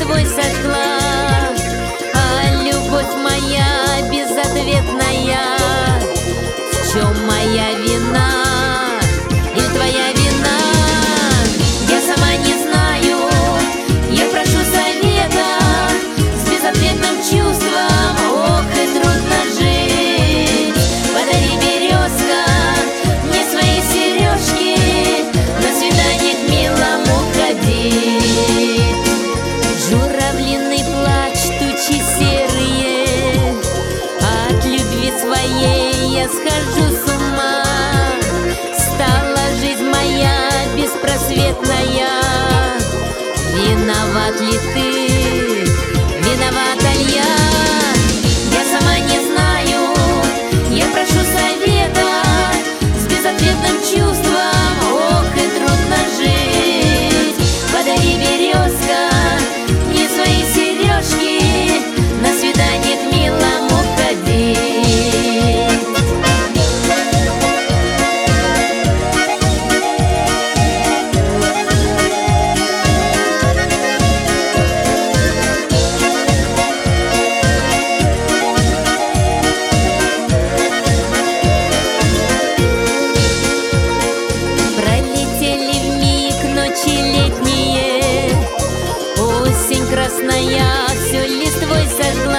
листвой сошла. А любовь моя безответная, в чем моя вина или твоя вина? Я сама не знаю, я прошу совета с безответным чувством. Ох, и трудно жить. Подари, березка, мне свои сережки, на свидание к милому ходить. Журавлиный плач, тучи серые, от любви своей я схожу с ума. Стала жизнь моя беспросветная. Виноват ли ты, виновата ли я? Я сама не знаю, я прошу совета с безответным чувством. Ох, и трудно жить. Подари, березка, мне свои сережки, на свидание к милому ходить. Пролетели вмиг ночи летние, осень красная все листвой сожгла.